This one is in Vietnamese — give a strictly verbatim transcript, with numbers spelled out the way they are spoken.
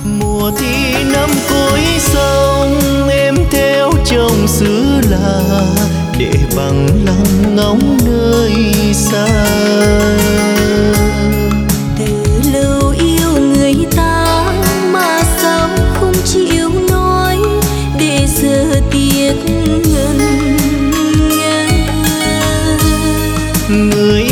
Mùa thi năm cuối sông em theo chồng xứ lạ để bằng lòng ngóng nơi xa. Từ lâu yêu người ta mà sao không chịu nói, để giờ tiếc ngần ngơ. Người